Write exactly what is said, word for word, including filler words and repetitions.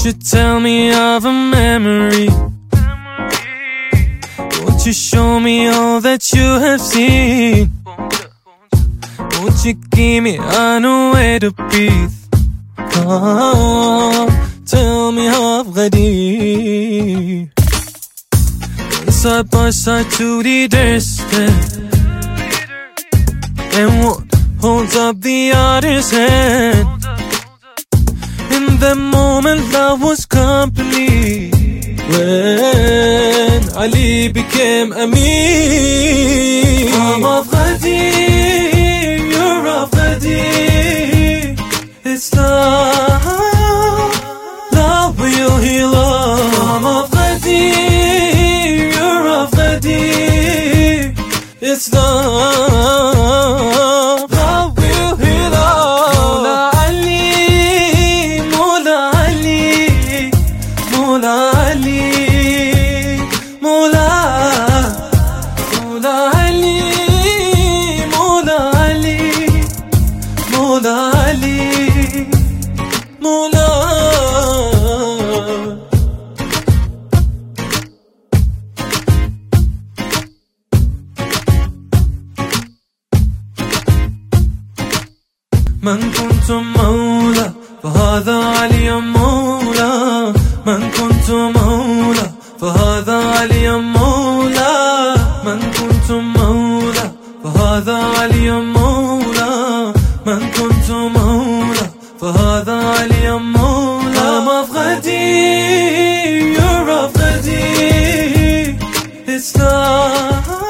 Won't you tell me of a memory? Won't you show me all that you have seen? Won't you give me a new way to breathe? Come, tell me how غدير. Side by side to the distance, and one holds up the other's hand. In that moment love was complete, when Ali became Amin. I'm of Ghadir, you're of Ghadir. It's love, love will heal us. I'm of Ghadir, you're of Ghadir. It's love, love will heal us. Mola Ali, Mola Ali, Mola Ali, Mola, Mola Ali, Mola Ali, Mola Ali, Mola. من كنت مولى فهذا علي مولى. من كنت مولى فهذا علي مولى. من كنت مولى فهذا علي مولى. من كنت مولى فهذا علي مولى. I'm of Ghadir, you're of Ghadir. It's love.